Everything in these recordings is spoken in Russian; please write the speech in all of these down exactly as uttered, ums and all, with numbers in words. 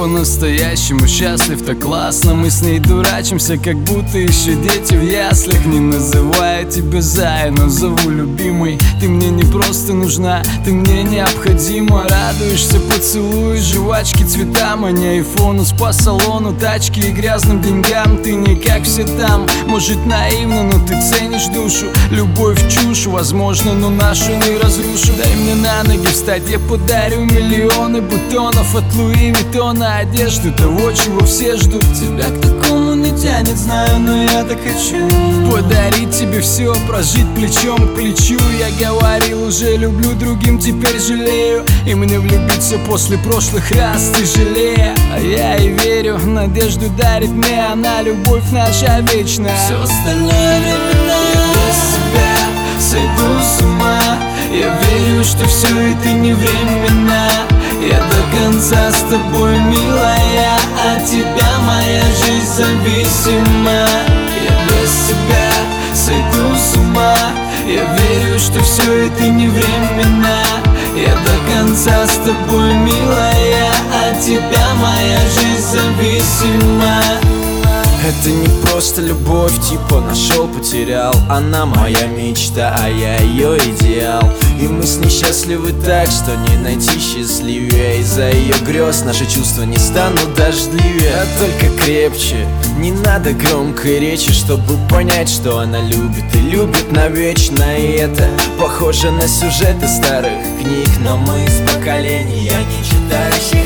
по-настоящему счастлив, так классно. Мы с ней дурачимся, как будто еще дети в яслях. Не называю тебя Зая, но зову любимой. Ты мне не просто нужна, ты мне необходима. Радуешься поцелуй, жвачки, цветам, а не айфону, спа-салону, тачки и грязным деньгам. Ты не как все там, может наивно, но ты ценишь душу. Любовь чушь, возможно, но нашу не разрушу. Дай мне на ноги встать, я подарю миллионы бутонов от Луи Виттона, одежды, того, чего все ждут. Тебя к такому не тянет, знаю, но я так хочу подарить тебе все, прожить плечом к плечу. Я говорил, уже люблю, другим теперь жалею. И мне влюбиться после прошлых раз тяжелее. А я и верю, надежду дарит мне она, любовь наша вечная. Все остальное временно. Я без тебя сойду с ума. Я верю, что все это не временно. Я до конца с тобой, милая, от тебя моя жизнь зависима. Я без тебя сойду с ума. Я верю, что все это не временно. Я до конца с тобой, милая, от тебя моя жизнь зависима. Это не просто любовь, типа нашел, потерял. Она моя мечта, а я ее идеал. И мы с ней счастливы так, что не найти счастливее. Из-за ее грез наши чувства не станут дождливее, а только крепче. Не надо громкой речи, чтобы понять, что она любит и любит навечно. И это похоже на сюжеты старых книг, но мы из поколения не читающих.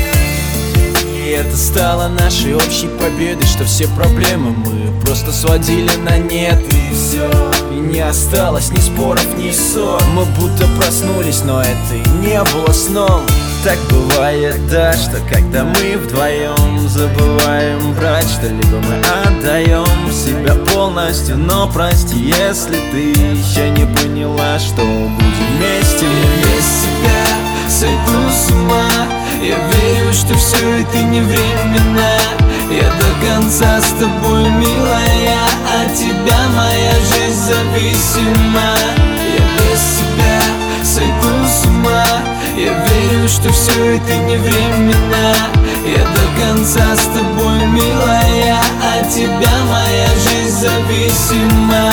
И это стало нашей общей победой, что все проблемы мы просто сводили на нет. И все, и не осталось ни споров, ни ссор. Мы будто проснулись, но это и не было сном. Так бывает, да, что когда мы вдвоем забываем брать что-либо, мы отдаем себя полностью. Но прости, если ты еще не поняла, что будем вместе. Я без тебя сойду с ума. Я верю, что все это не временно. Я до конца с тобой, милая, от тебя моя жизнь зависима. Я без тебя сойду с ума. Я верю, что все это не временно. Я до конца с тобой, милая, от тебя моя жизнь зависима.